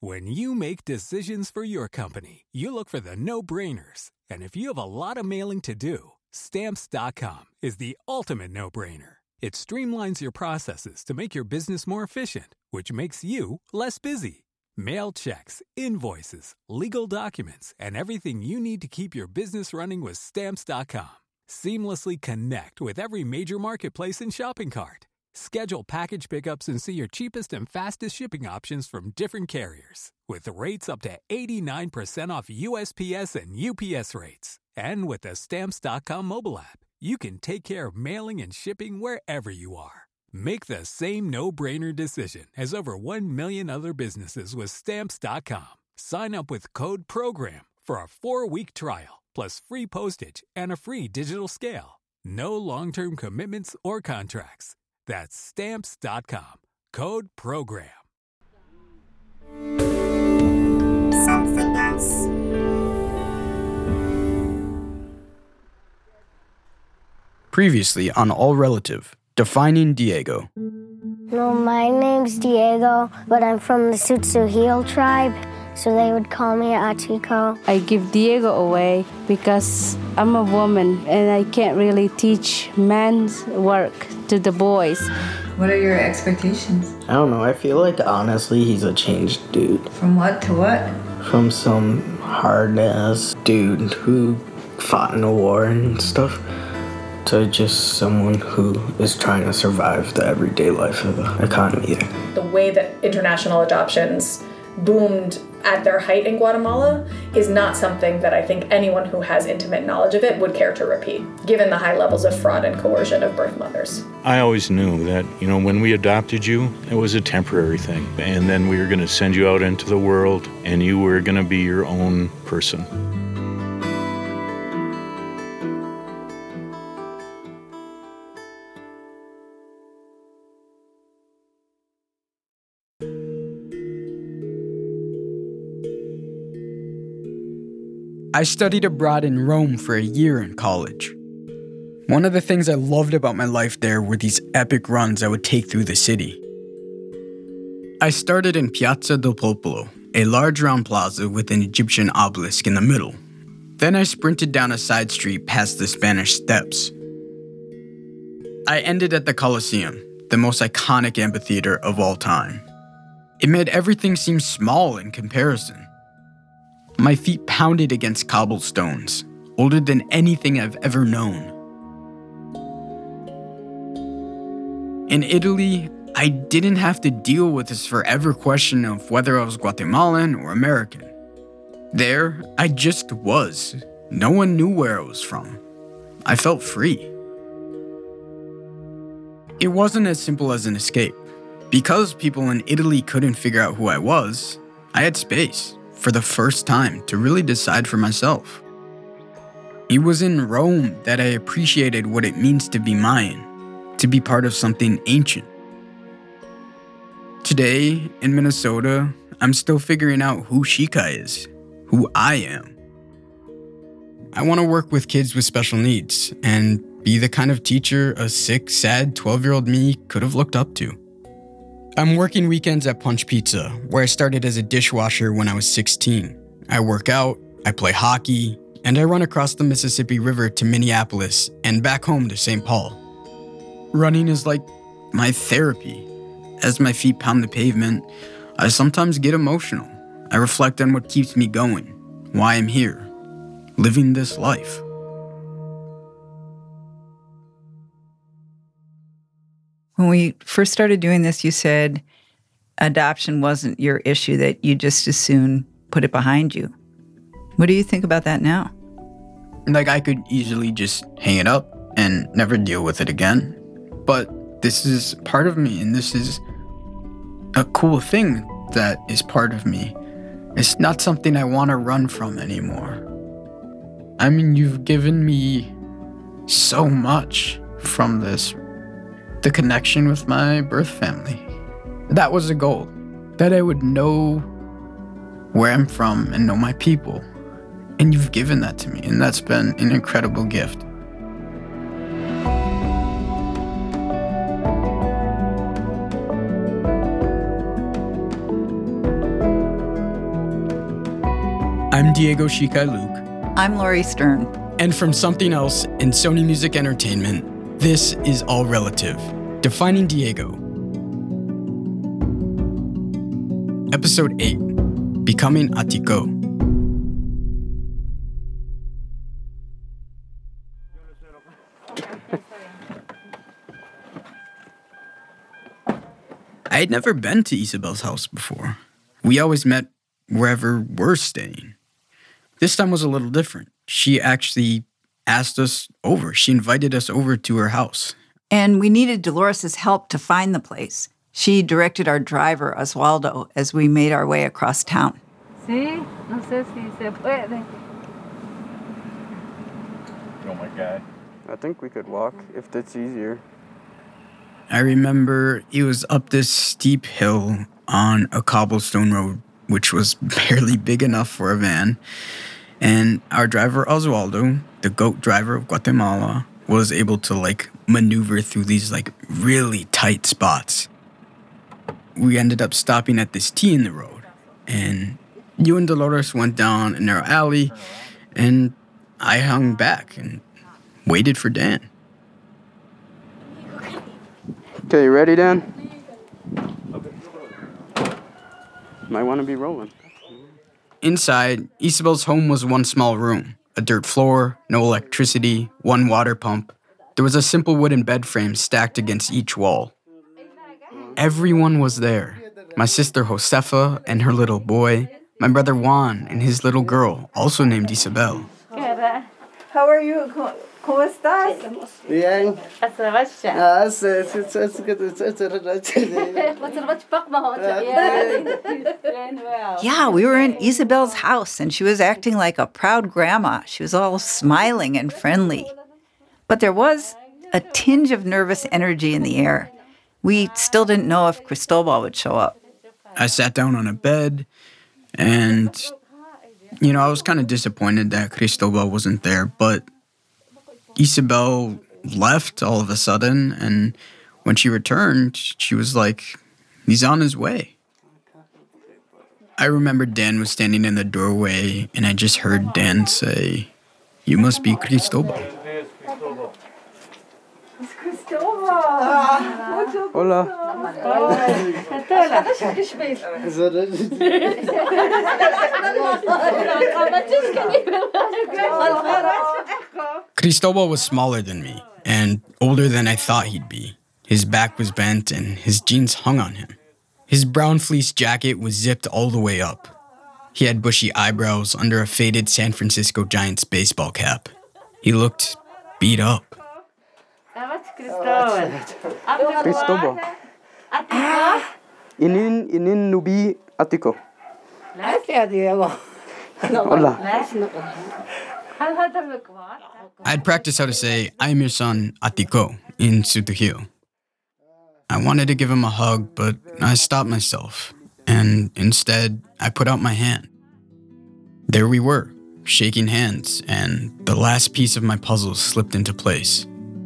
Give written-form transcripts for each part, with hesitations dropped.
When you make decisions for your company, you look for the no-brainers. And if you have a lot of mailing to do, Stamps.com is the ultimate no-brainer. It streamlines your processes to make your business more efficient, which makes you less busy. Mail checks, invoices, legal documents, and everything you need to keep your business running with Stamps.com. Seamlessly connect with every major marketplace and shopping cart. Schedule package pickups and see your cheapest and fastest shipping options from different carriers, with rates up to 89% off USPS and UPS rates. And with the Stamps.com mobile app, you can take care of mailing and shipping wherever you are. Make the same no-brainer decision as over 1 million other businesses with Stamps.com. Sign up with code PROGRAM for a 4-week trial, plus free postage and a free digital scale. No long-term commitments or contracts. That's Stamps.com. Code PROGRAM. Something else. Previously on All Relative, defining Diego. No, my name's Diego, but I'm from the Tsutsuhil tribe, so they would call me Achiko. I give Diego away because I'm a woman and I can't really teach man's work to the boys. What are your expectations? I don't know. I feel like, honestly, he's a changed dude. From what to what? From some hard-ass dude who fought in a war and stuff to just someone who is trying to survive the everyday life of the economy there. The way that international adoptions boomed at their height in Guatemala is not something that I think anyone who has intimate knowledge of it would care to repeat, given the high levels of fraud and coercion of birth mothers. I always knew that, when we adopted you, it was a temporary thing. And then we were going to send you out into the world, and you were going to be your own person. I studied abroad in Rome for a year in college. One of the things I loved about my life there were these epic runs I would take through the city. I started in Piazza del Popolo, a large round plaza with an Egyptian obelisk in the middle. Then I sprinted down a side street past the Spanish Steps. I ended at the Colosseum, the most iconic amphitheater of all time. It made everything seem small in comparison. My feet pounded against cobblestones, older than anything I've ever known. In Italy, I didn't have to deal with this forever question of whether I was Guatemalan or American. There, I just was. No one knew where I was from. I felt free. It wasn't as simple as an escape. Because people in Italy couldn't figure out who I was, I had space, for the first time, to really decide for myself. It was in Rome that I appreciated what it means to be Mayan, to be part of something ancient. Today, in Minnesota, I'm still figuring out who Shika is, who I am. I want to work with kids with special needs and be the kind of teacher a sick, sad 12-year-old me could have looked up to. I'm working weekends at Punch Pizza, where I started as a dishwasher when I was 16. I work out, I play hockey, and I run across the Mississippi River to Minneapolis and back home to St. Paul. Running is like my therapy. As my feet pound the pavement, I sometimes get emotional. I reflect on what keeps me going, why I'm here, living this life. When we first started doing this, you said adoption wasn't your issue, that you just as soon put it behind you. What do you think about that now? Like, I could easily just hang it up and never deal with it again. But this is part of me, and this is a cool thing that is part of me. It's not something I want to run from anymore. I mean, you've given me so much from this. The connection with my birth family. That was a goal. That I would know where I'm from and know my people. And you've given that to me, and that's been an incredible gift. I'm Diego Shikai Luke. I'm Laurie Stern. And from Something Else in Sony Music Entertainment, this is All Relative, Defining Diego. Episode 8, Becoming Atiko. I had never been to Isabel's house before. We always met wherever we're staying. This time was a little different. She actually asked us over. She invited us over to her house. And we needed Dolores' help to find the place. She directed our driver, Oswaldo, as we made our way across town. Sí, no sé si se puede. Oh my God. I think we could walk if that's easier. I remember it was up this steep hill on a cobblestone road, which was barely big enough for a van. And our driver, Oswaldo, the GOAT driver of Guatemala, was able to maneuver through these really tight spots. We ended up stopping at this T in the road. And you and Dolores went down a narrow alley, and I hung back and waited for Dan. Okay, you ready, Dan? Might want to be rolling. Inside, Isabel's home was one small room, a dirt floor, no electricity, one water pump. There was a simple wooden bed frame stacked against each wall. Everyone was there. My sister Josefa and her little boy, my brother Juan and his little girl, also named Isabel. How are you? ¿Cómo estás? Bien. Yeah, we were in Isabel's house, and she was acting like a proud grandma. She was all smiling and friendly. But there was a tinge of nervous energy in the air. We still didn't know if Cristobal would show up. I sat down on a bed, and, I was kind of disappointed that Cristobal wasn't there, but Isabel left all of a sudden, and when she returned, she was like, he's on his way. I remember Dan was standing in the doorway, and I just heard Dan say, "You must be Cristobal." It's Cristobal. Hola. Cristobal was smaller than me and older than I thought he'd be. His back was bent and his jeans hung on him. His brown fleece jacket was zipped all the way up. He had bushy eyebrows under a faded San Francisco Giants baseball cap. He looked beat up. Cristobal. Inin nubi Atiko. Hola. I'd practiced how to say, "I am your son, Atiko," in Sutuhil. I wanted to give him a hug, but I stopped myself, and instead, I put out my hand. There we were, shaking hands, and the last piece of my puzzle slipped into place.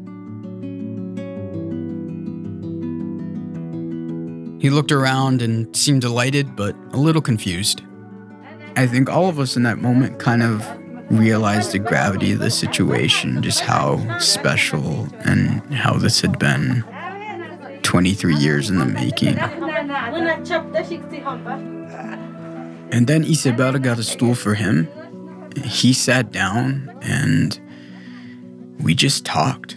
He looked around and seemed delighted, but a little confused. I think all of us in that moment kind of realized the gravity of the situation, just how special and how this had been 23 years in the making. And then Isabel got a stool for him. He sat down and we just talked.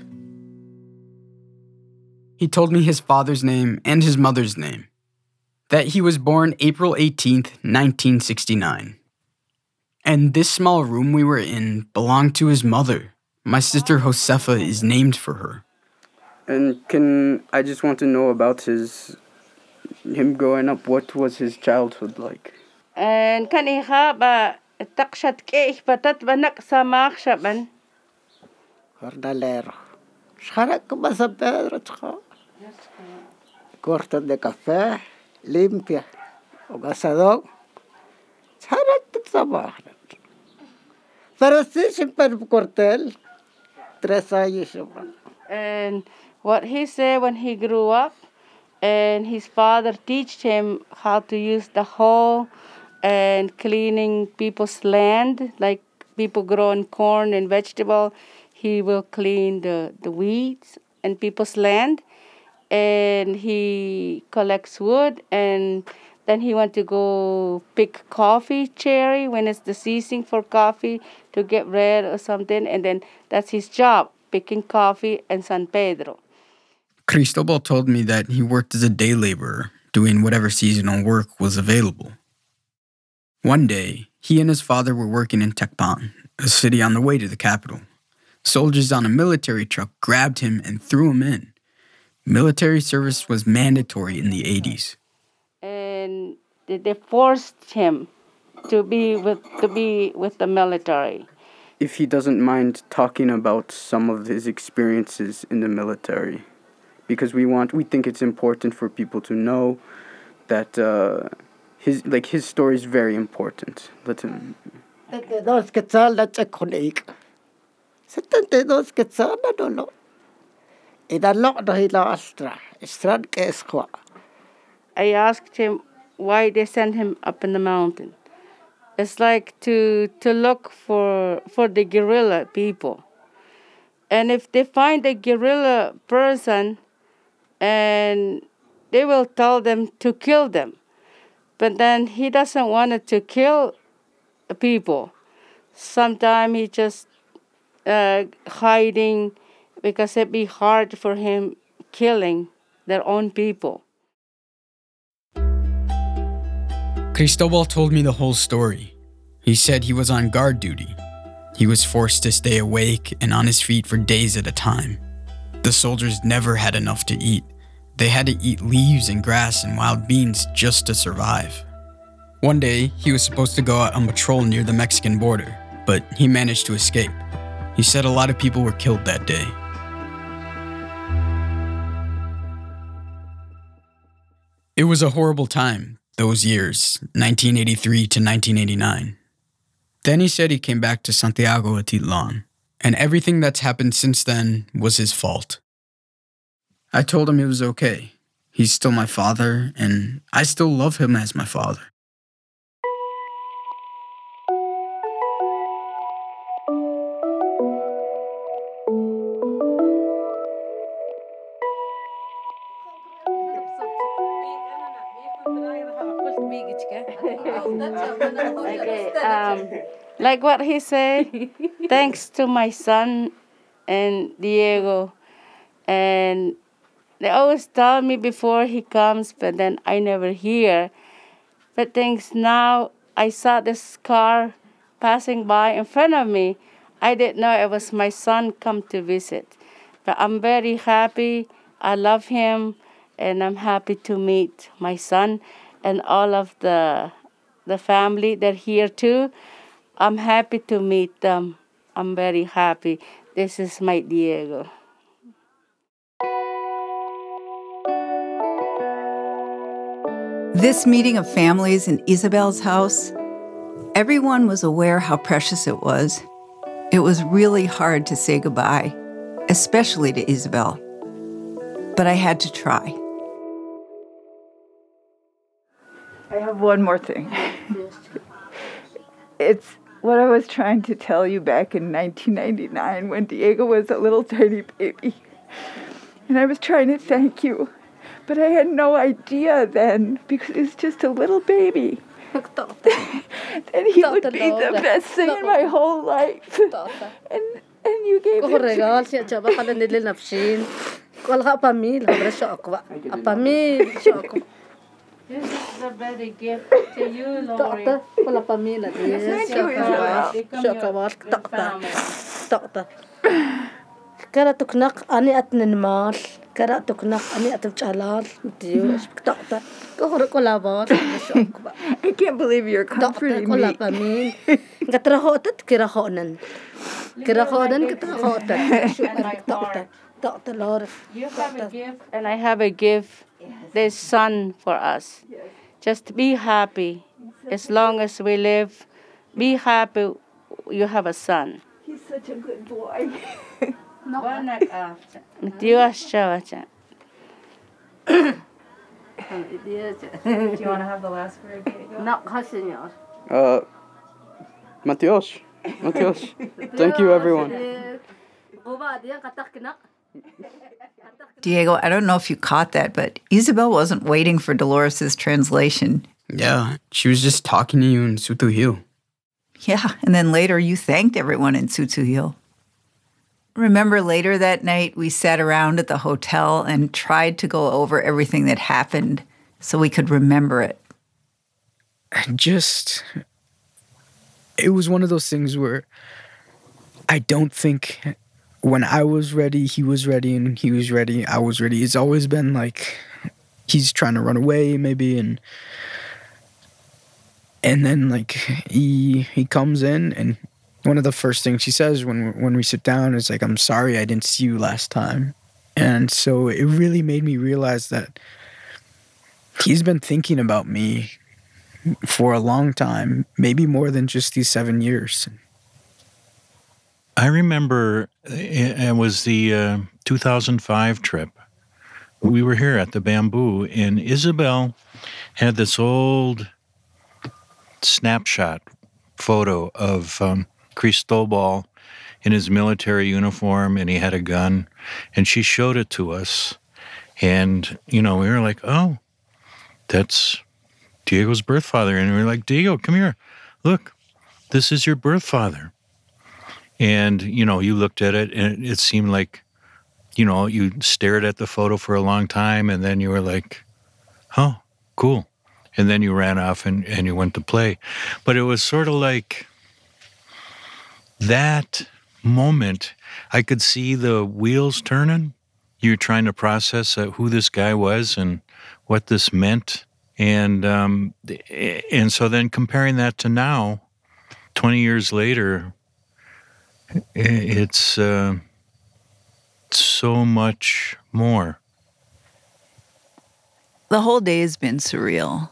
He told me his father's name and his mother's name. That he was born April 18th, 1969. And this small room we were in belonged to his mother. My sister Josefa is named for her. And I just want to know about him growing up. What was his childhood like? And kan iha ba takshat ke ich batat banak samach shaban. Jornalero. Sharak ko ba sa Pedro tsaka? Corta de café, limpia. O gasador. Sharak ko sa bahay. Pero sí, siempre cortel. 3 años. And what he said when he grew up, and his father taught him how to use the hoe and cleaning people's land, like people growing corn and vegetable. He will clean the weeds in people's land, and he collects wood, and then he went to go pick coffee cherry when it's the season for coffee to get red or something, and then that's his job, picking coffee in San Pedro. Cristobal told me that he worked as a day laborer, doing whatever seasonal work was available. One day, he and his father were working in Tecpan, a city on the way to the capital. Soldiers on a military truck grabbed him and threw him in. Military service was mandatory in the 80s. And they forced him to be with the military. If he doesn't mind talking about some of his experiences in the military, because we think it's important for people to know that his story is very important. Let him. 72 quetzal la tsekonik. 72 quetzal la dolo. Ida lo do hila astra. Estrad que esqua. I asked him why they sent him up in the mountain. It's like to look for the guerrilla people. And if they find a guerrilla person, and they will tell them to kill them. But then he doesn't want to kill people. Sometimes he just hiding because it'd be hard for him killing their own people. Cristobal told me the whole story. He said he was on guard duty. He was forced to stay awake and on his feet for days at a time. The soldiers never had enough to eat. They had to eat leaves and grass and wild beans just to survive. One day, he was supposed to go out on patrol near the Mexican border, but he managed to escape. He said a lot of people were killed that day. It was a horrible time, those years, 1983 to 1989. Then he said he came back to Santiago Atitlan, and everything that's happened since then was his fault. I told him it was okay. He's still my father, and I still love him as my father. Like what he said, thanks to my son and Diego. And they always tell me before he comes, but then I never hear. But things now, I saw this car passing by in front of me. I didn't know it was my son come to visit. But I'm very happy. I love him, and I'm happy to meet my son and all of the family. They're here too. I'm happy to meet them. I'm very happy. This is my Diego. This meeting of families in Isabel's house, everyone was aware how precious it was. It was really hard to say goodbye, especially to Isabel. But I had to try. I have one more thing. It's what I was trying to tell you back in 1999 when Diego was a little tiny baby. And I was trying to thank you. But I had no idea then, because he was just a little baby. And he would be the best thing in my whole life. And you gave him This is a very gift to you, Lori. Thank you, Isabel. كراتك أني أتنمال كراتك أني أتبشالال ديوش بكتاتا كهر كلا بار I can't believe you're comforting me. كلا بمين كترهوتت كرهونن كترهوتت شو بكتاتا لور. You have a gift, and I have a gift. This son for us. Just be happy. As long as we live, be happy. You have a son. He's such a good boy. Do you want to have the last word, Diego? No, señor. Mateos. Thank you, everyone. Diego, I don't know if you caught that, but Isabel wasn't waiting for Dolores' translation. Yeah, she was just talking to you in Sutujil. Yeah, and then later you thanked everyone in Sutujil. Remember later that night we sat around at the hotel and tried to go over everything that happened so we could remember it. It was one of those things where I don't think when I was ready, he was ready, and he was ready, I was ready. It's always been like he's trying to run away maybe, and then like he comes in, and one of the first things he says when we sit down is like, "I'm sorry I didn't see you last time." And so it really made me realize that he's been thinking about me for a long time, maybe more than just these 7 years. I remember it was the 2005 trip. We were here at the Bamboo, and Isabel had this old snapshot photo of Cristobal in his military uniform, and he had a gun, and she showed it to us. And, we were like, oh, that's Diego's birth father. And we were like, Diego, come here. Look, this is your birth father. And, you looked at it, and it seemed like, you stared at the photo for a long time, and then you were like, oh, cool. And then you ran off and you went to play. But it was sort of like that moment, I could see the wheels turning. You're trying to process who this guy was and what this meant. And so then comparing that to now, 20 years later, it's so much more. The whole day has been surreal.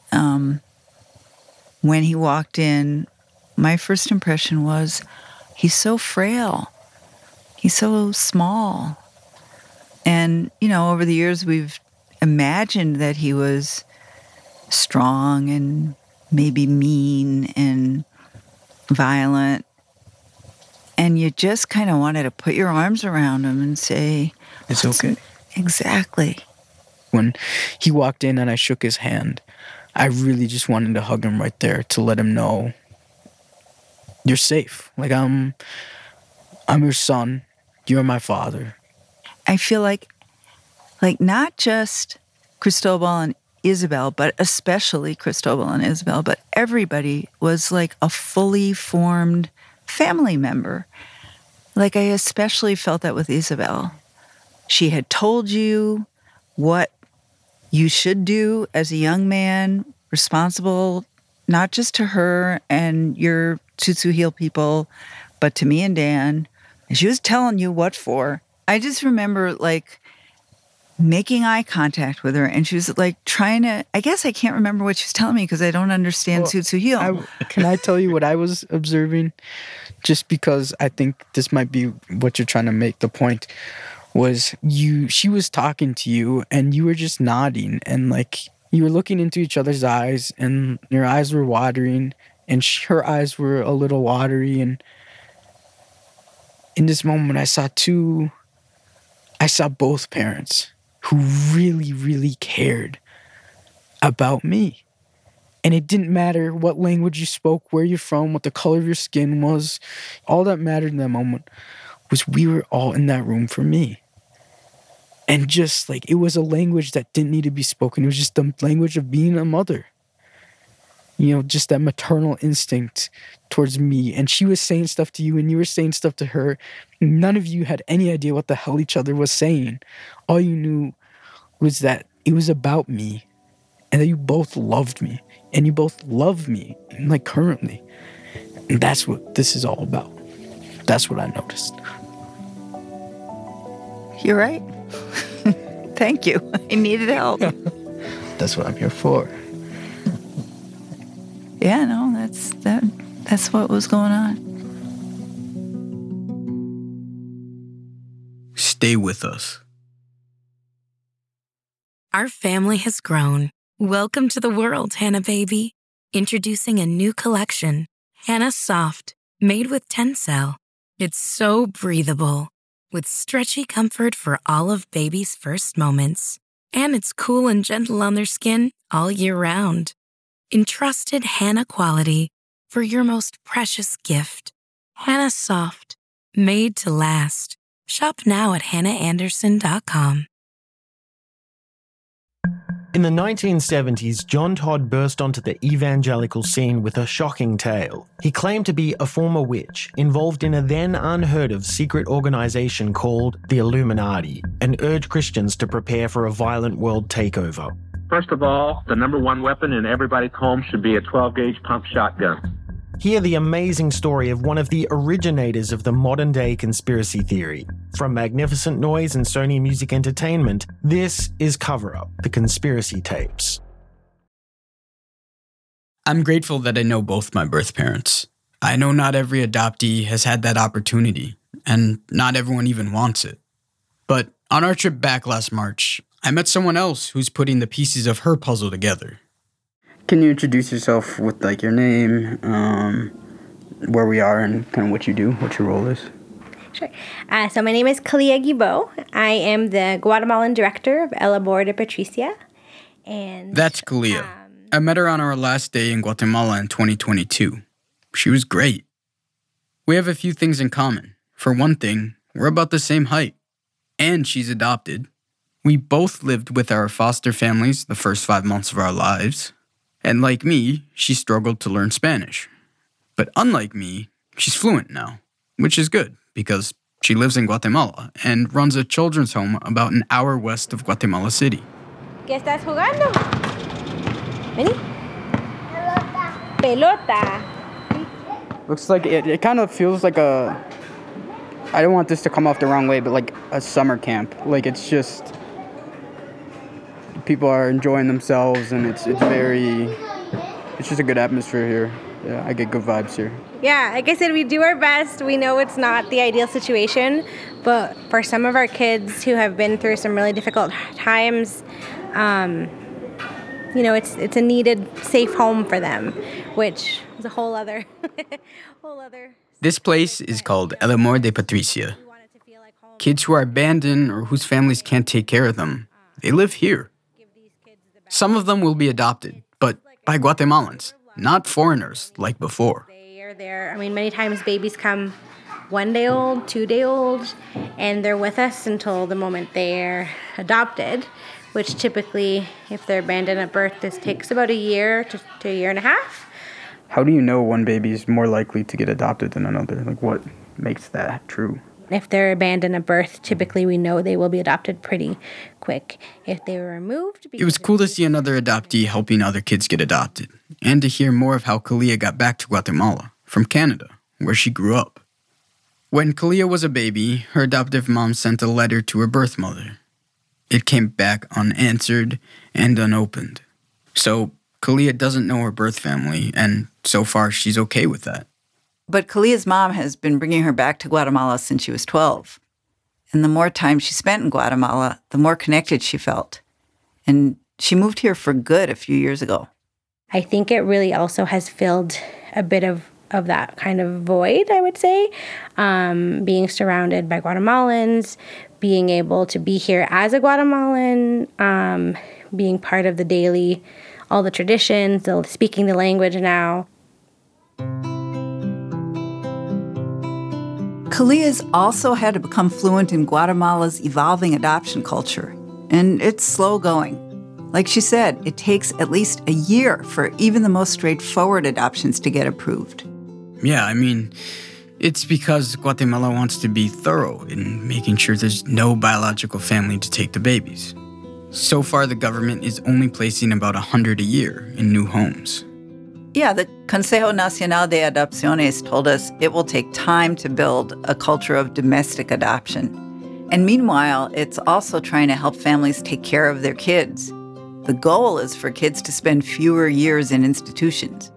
When he walked in, my first impression was, he's so frail. He's so small. And, over the years, we've imagined that he was strong and maybe mean and violent. And you just kind of wanted to put your arms around him and say, it's okay. Exactly. When he walked in and I shook his hand, I really just wanted to hug him right there to let him know, you're safe. Like, I'm your son. You're my father. I feel like not just Cristobal and Isabel, but especially Cristobal and Isabel, but everybody was like a fully formed family member. Like, I especially felt that with Isabel. She had told you what you should do as a young man, responsible not just to her and your Tsutsuhil people, but to me and Dan. And she was telling you what for. I just remember, like, making eye contact with her, and she was, like, trying to... I guess I can't remember what she was telling me because I don't understand Tsutsuhil. Can I tell you what I was observing? Just because I think this might be what you're trying to make the point. Was she was talking to you and you were just nodding and like you were looking into each other's eyes and your eyes were watering and her eyes were a little watery, and in this moment I saw both parents who really, really cared about me. And it didn't matter what language you spoke, where you're from, what the color of your skin was. All that mattered in that moment was we were all in that room for me. And just like, it was a language that didn't need to be spoken. It was just the language of being a mother. Just that maternal instinct towards me. And she was saying stuff to you and you were saying stuff to her. None of you had any idea what the hell each other was saying. All you knew was that it was about me and that you both loved me and you both love me, like, currently. And that's what this is all about. That's what I noticed. You're right. Thank you. I needed help. That's what I'm here for. Yeah, no, that's what was going on. Stay with us. Our family has grown. Welcome to the world, Hannah baby. Introducing a new collection, Hannah Soft, made with Tencel. It's so breathable, with stretchy comfort for all of baby's first moments. And it's cool and gentle on their skin all year round. Entrusted Hannah quality for your most precious gift. Hannah Soft, made to last. Shop now at hannahanderson.com. In the 1970s, John Todd burst onto the evangelical scene with a shocking tale. He claimed to be a former witch involved in a then unheard of secret organization called the Illuminati and urged Christians to prepare for a violent world takeover. First of all, the number one weapon in everybody's home should be a 12-gauge pump shotgun. Hear the amazing story of one of the originators of the modern-day conspiracy theory. From Magnificent Noise and Sony Music Entertainment, this is Cover Up, the conspiracy tapes. I'm grateful that I know both my birth parents. I know not every adoptee has had that opportunity, and not everyone even wants it. But on our trip back last March, I met someone else who's putting the pieces of her puzzle together. Can you introduce yourself with your name, where we are, and kind of what you do, what your role is? Sure. So my name is Kalia Guibo. I am the Guatemalan director of El Amor de Patricia. And that's Kalia. I met her on our last day in Guatemala in 2022. She was great. We have a few things in common. For one thing, we're about the same height. And she's adopted. We both lived with our foster families the first 5 months of our lives. And like me, she struggled to learn Spanish. But unlike me, she's fluent now, which is good because she lives in Guatemala and runs a children's home about an hour west of Guatemala City. ¿Qué estás jugando? Vení. Pelota. Looks like it kind of feels like I don't want this to come off the wrong way, but like a summer camp. Like it's just, people are enjoying themselves and it's just a good atmosphere here. Yeah, I get good vibes here. Yeah, like I said, we do our best. We know it's not the ideal situation, but for some of our kids who have been through some really difficult times, it's a needed safe home for them, which is a whole other. This place is called El Amor de Patricia. Kids who are abandoned or whose families can't take care of them, they live here. Some of them will be adopted, but by Guatemalans, not foreigners like before. They are there. Many times babies come 1 day old, 2 day old, and they're with us until the moment they're adopted, which typically, if they're abandoned at birth, this takes about a year to a year and a half. How do you know one baby is more likely to get adopted than another? Like, what makes that true? If they're abandoned at birth, typically we know they will be adopted pretty quick. If they were removed... It was cool to see another adoptee helping other kids get adopted, and to hear more of how Kalia got back to Guatemala from Canada, where she grew up. When Kalia was a baby, her adoptive mom sent a letter to her birth mother. It came back unanswered and unopened. So Kalia doesn't know her birth family, and so far she's okay with that. But Kalia's mom has been bringing her back to Guatemala since she was 12. And the more time she spent in Guatemala, the more connected she felt. And she moved here for good a few years ago. I think it really also has filled a bit of that kind of void, I would say. Being surrounded by Guatemalans, being able to be here as a Guatemalan, being part of the daily, all the traditions, speaking the language now. Kalia's also had to become fluent in Guatemala's evolving adoption culture, and it's slow going. Like she said, it takes at least a year for even the most straightforward adoptions to get approved. Yeah, it's because Guatemala wants to be thorough in making sure there's no biological family to take the babies. So far, the government is only placing about 100 a year in new homes. Yeah, the Consejo Nacional de Adopciones told us it will take time to build a culture of domestic adoption. And meanwhile, it's also trying to help families take care of their kids. The goal is for kids to spend fewer years in institutions.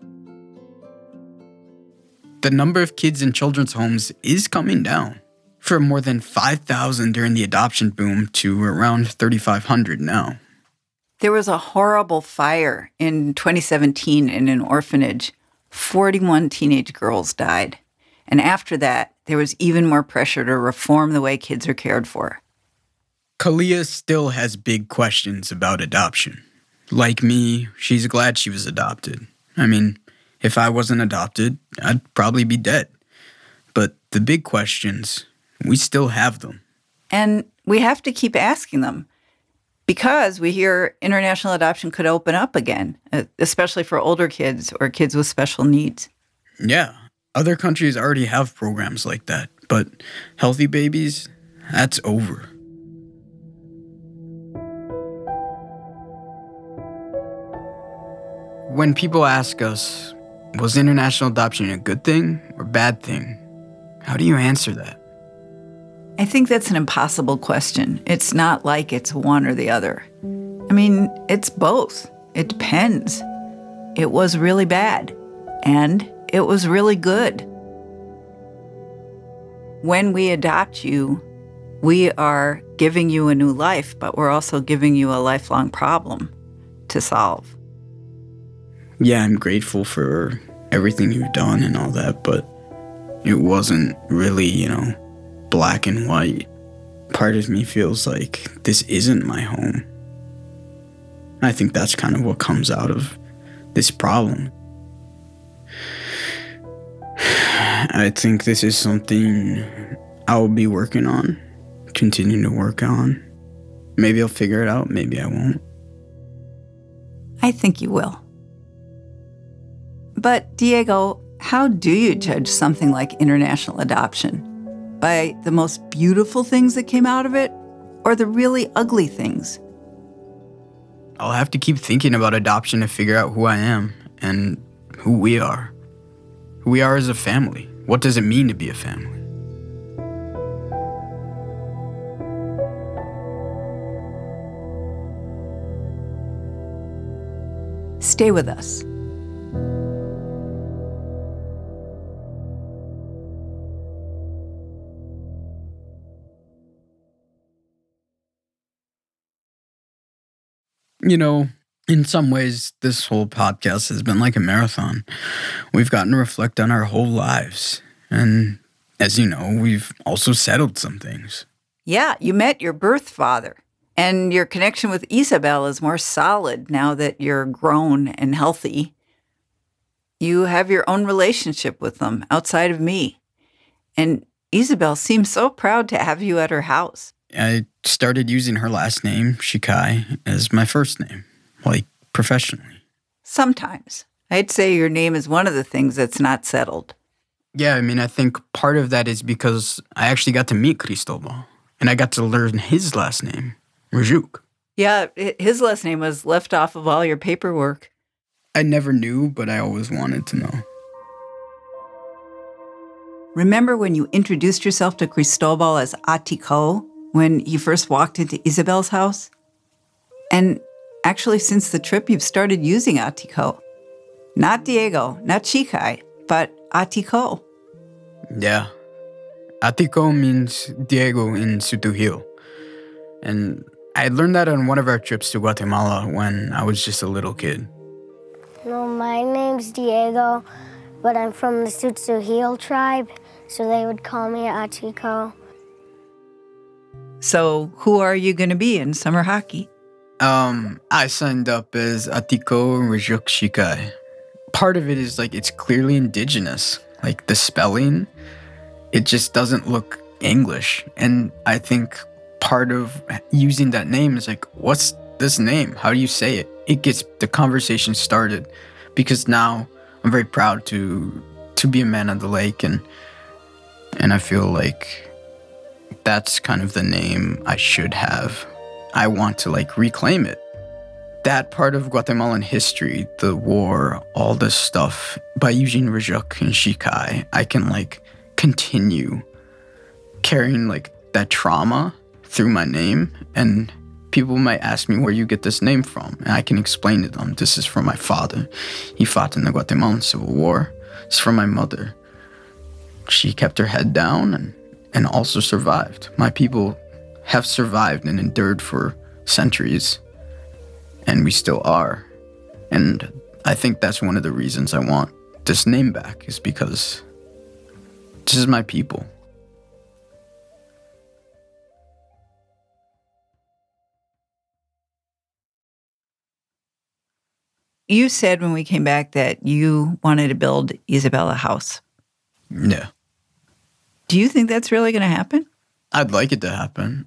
The number of kids in children's homes is coming down. from more than 5,000 during the adoption boom to around 3,500 now. There was a horrible fire in 2017 in an orphanage. 41 teenage girls died. And after that, there was even more pressure to reform the way kids are cared for. Kalia still has big questions about adoption. Like me, she's glad she was adopted. I mean, if I wasn't adopted, I'd probably be dead. But the big questions, we still have them. And we have to keep asking them because we hear international adoption could open up again, especially for older kids or kids with special needs. Yeah, other countries already have programs like that, but healthy babies, that's over. When people ask us, was international adoption a good thing or bad thing? How do you answer that? I think that's an impossible question. It's not like it's one or the other. I mean, it's both. It depends. It was really bad, and it was really good. When we adopt you, we are giving you a new life, but we're also giving you a lifelong problem to solve. Yeah, I'm grateful for everything you've done and all that, but it wasn't really, black and white. Part of me feels like this isn't my home. I think that's kind of what comes out of this problem. I think this is something I'll be working on, continuing to work on. Maybe I'll figure it out, maybe I won't. I think you will. But, Diego, how do you judge something like international adoption? By the most beautiful things that came out of it, or the really ugly things? I'll have to keep thinking about adoption to figure out who I am and who we are. Who we are as a family. What does it mean to be a family? Stay with us. In some ways, this whole podcast has been like a marathon. We've gotten to reflect on our whole lives. And as you know, we've also settled some things. Yeah, you met your birth father. And your connection with Isabel is more solid now that you're grown and healthy. You have your own relationship with them outside of me. And Isabel seems so proud to have you at her house. I started using her last name, Shikai, as my first name, like professionally. Sometimes. I'd say your name is one of the things that's not settled. Yeah, I think part of that is because I actually got to meet Cristobal, and I got to learn his last name, Rajuk. Yeah, his last name was left off of all your paperwork. I never knew, but I always wanted to know. Remember when you introduced yourself to Cristobal as Atiko when you first walked into Isabel's house? And actually, since the trip, you've started using Atiko. Not Diego, not Shikai, but Atiko. Yeah. Atiko means Diego in Sutuhil. And I learned that on one of our trips to Guatemala when I was just a little kid. No, my name's Diego, but I'm from the Sutsuhil tribe, so they would call me Atiko. So who are you going to be in summer hockey? I signed up as Atiko Rajuk Shikai. Part of it is it's clearly indigenous. The spelling, it just doesn't look English. And I think part of using that name is what's this name? How do you say it? It gets the conversation started because now I'm very proud to be a man of the lake and I feel like that's kind of the name I should have. I want to reclaim it. That part of Guatemalan history, the war, all this stuff, by using Rajuk and Shikai, I can continue carrying that trauma through my name, and people might ask me where you get this name from, and I can explain to them, this is from my father. He fought in the Guatemalan Civil War. It's from my mother. She kept her head down, and also survived. My people have survived and endured for centuries, and we still are. And I think that's one of the reasons I want this name back, is because this is my people. You said when we came back that you wanted to build Isabel a house. Yeah. Do you think that's really going to happen? I'd like it to happen.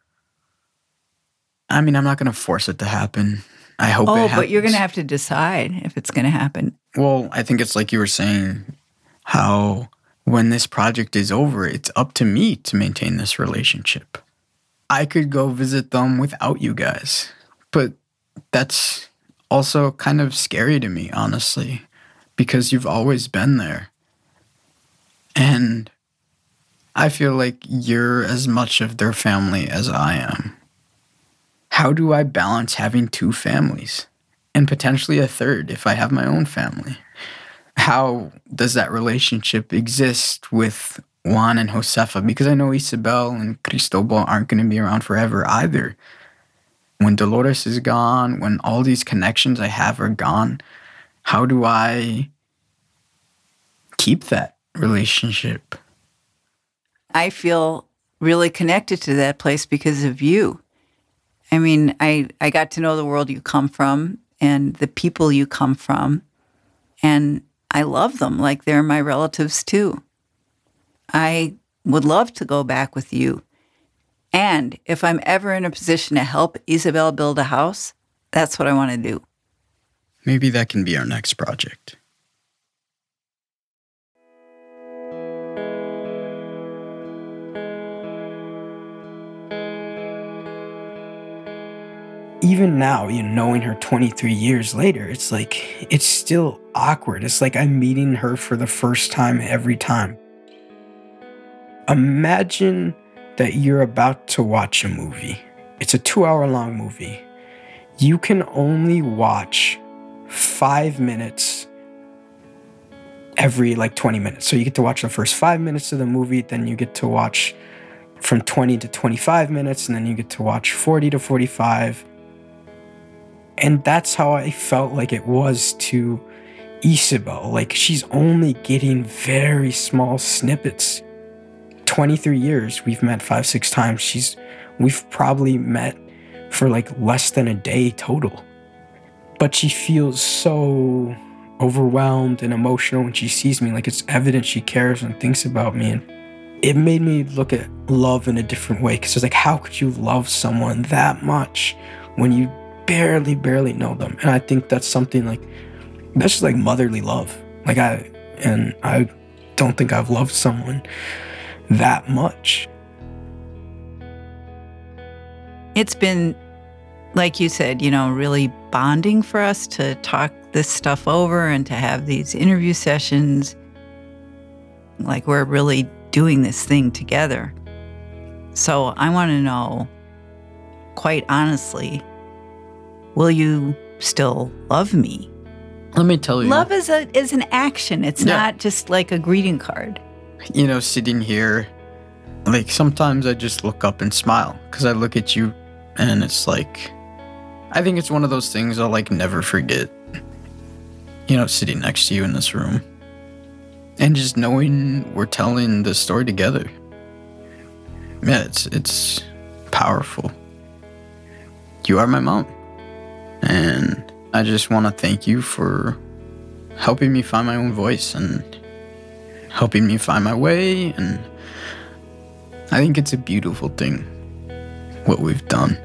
I mean, I'm not going to force it to happen. I hope it happens. Oh, but you're going to have to decide if it's going to happen. Well, I think it's like you were saying, how when this project is over, it's up to me to maintain this relationship. I could go visit them without you guys, but that's also kind of scary to me, honestly, because you've always been there. And I feel like you're as much of their family as I am. How do I balance having two families and potentially a third if I have my own family? How does that relationship exist with Juan and Josefa? Because I know Isabel and Cristobal aren't going to be around forever either. When Dolores is gone, when all these connections I have are gone, how do I keep that relationship? I feel really connected to that place because of you. I mean, I got to know the world you come from and the people you come from, and I love them like they're my relatives too. I would love to go back with you. And if I'm ever in a position to help Isabel build a house, that's what I want to do. Maybe that can be our next project. Even now, knowing her 23 years later, it's like, it's still awkward. It's like I'm meeting her for the first time every time. Imagine that you're about to watch a movie. It's a 2-hour-long movie. You can only watch 5 minutes every 20 minutes. So you get to watch the first 5 minutes of the movie, then you get to watch from 20 to 25 minutes, and then you get to watch 40 to 45. And that's how I felt like it was to Isabel. Like, she's only getting very small snippets. 23 years, we've met 5-6 times. We've probably met for less than a day total. But she feels so overwhelmed and emotional when she sees me. Like, it's evident she cares and thinks about me. And it made me look at love in a different way. Because it's like, how could you love someone that much when you barely know them? And I think that's something that's just motherly love. I don't think I've loved someone that much. It's been, like you said, really bonding for us to talk this stuff over and to have these interview sessions. Like, we're really doing this thing together. So I want to know, quite honestly, will you still love me? Let me tell you. Love is an action. It's not just like a greeting card. Sitting here, sometimes I just look up and smile because I look at you and it's I think it's one of those things I'll never forget. Sitting next to you in this room and just knowing we're telling this story together. Yeah, it's powerful. You are my mom. And I just want to thank you for helping me find my own voice and helping me find my way. And I think it's a beautiful thing, what we've done.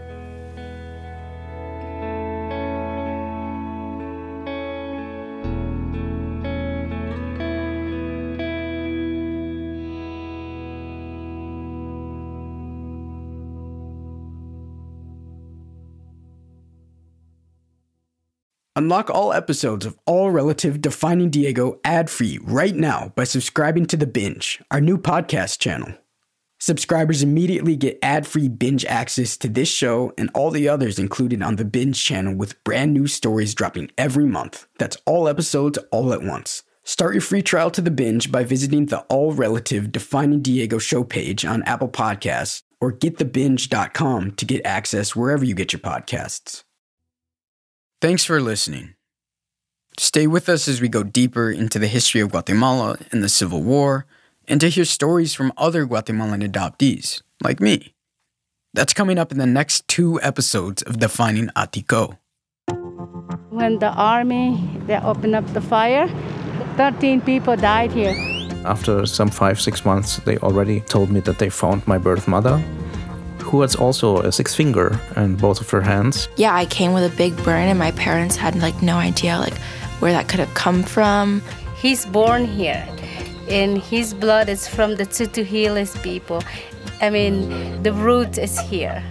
Unlock all episodes of All Relative Defining Diego ad-free right now by subscribing to The Binge, our new podcast channel. Subscribers immediately get ad-free binge access to this show and all the others included on The Binge channel with brand new stories dropping every month. That's all episodes all at once. Start your free trial to The Binge by visiting the all-relative Defining Diego show page on Apple Podcasts or getthebinge.com to get access wherever you get your podcasts. Thanks for listening. Stay with us as we go deeper into the history of Guatemala and the Civil War, and to hear stories from other Guatemalan adoptees, like me. That's coming up in the next 2 episodes of Defining Atiko. When the army, they opened up the fire, 13 people died here. After some 5-6 months, they already told me that they found my birth mother, who has also a 6th finger in both of her hands. Yeah, I came with a big burn and my parents had no idea where that could have come from. He's born here, and his blood is from the Tz'utujilles people. I mean, the root is here.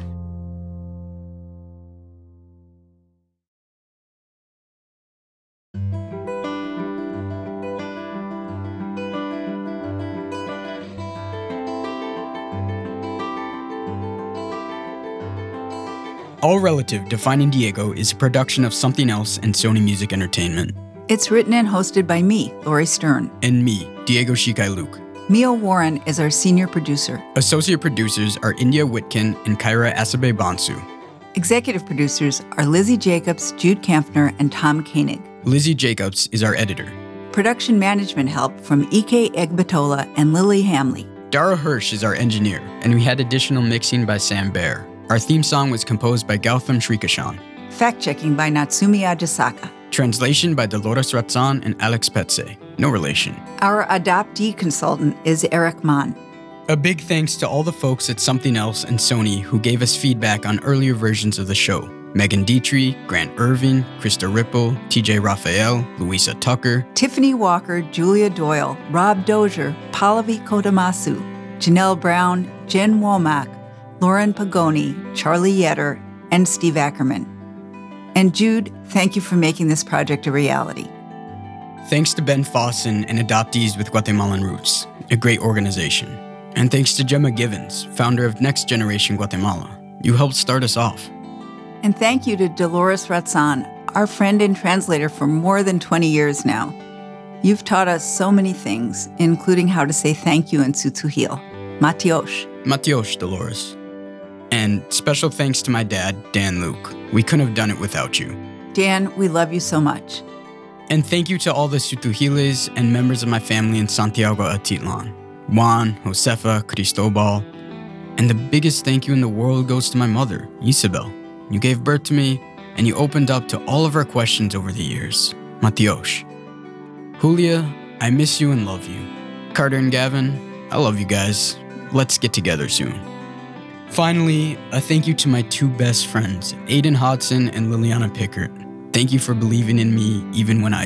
All Relative Defining Diego is a production of Something Else and Sony Music Entertainment. It's written and hosted by me, Lori Stern. And me, Diego Shikai Luke. Mia Warren is our senior producer. Associate producers are India Whitkin and Kyra Asabe Bonsu. Executive producers are Lizzie Jacobs, Jude Kampfner, and Tom Koenig. Lizzie Jacobs is our editor. Production management help from Ike Egbatola and Lily Hamley. Dara Hirsch is our engineer, and we had additional mixing by Sam Baer. Our theme song was composed by Gautam Srikishan. Fact-checking by Natsumi Ajisaka. Translation by Dolores Ratzan and Alex Petze. No relation. Our adoptee consultant is Eric Mann. A big thanks to all the folks at Something Else and Sony who gave us feedback on earlier versions of the show. Megan Dietrich, Grant Irving, Krista Ripple, TJ Raphael, Louisa Tucker, Tiffany Walker, Julia Doyle, Rob Dozier, Pallavi Kodamasu, Janelle Brown, Jen Womack, Lauren Pagoni, Charlie Yetter, and Steve Ackerman. And Jude, thank you for making this project a reality. Thanks to Ben Fossen and Adoptees with Guatemalan Roots, a great organization. And thanks to Gemma Givens, founder of Next Generation Guatemala. You helped start us off. And thank you to Dolores Ratzan, our friend and translator for more than 20 years now. You've taught us so many things, including how to say thank you in Tz'utujil. Matiosh. Matiosh, Dolores. And special thanks to my dad, Dan Luke. We couldn't have done it without you. Dan, we love you so much. And thank you to all the Tz'utujiles and members of my family in Santiago Atitlan. Juan, Josefa, Cristobal. And the biggest thank you in the world goes to my mother, Isabel. You gave birth to me, and you opened up to all of our questions over the years. Matiosh. Julia, I miss you and love you. Carter and Gavin, I love you guys. Let's get together soon. Finally, a thank you to my 2 best friends, Aiden Hodson and Liliana Pickert. Thank you for believing in me even when I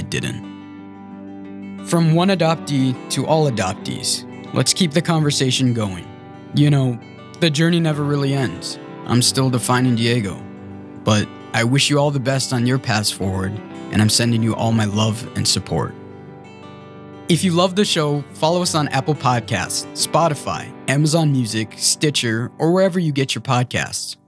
didn't. From one adoptee to all adoptees, let's keep the conversation going. You know, the journey never really ends. I'm still defining Diego. But I wish you all the best on your paths forward, and I'm sending you all my love and support. If you love the show, follow us on Apple Podcasts, Spotify, Amazon Music, Stitcher, or wherever you get your podcasts.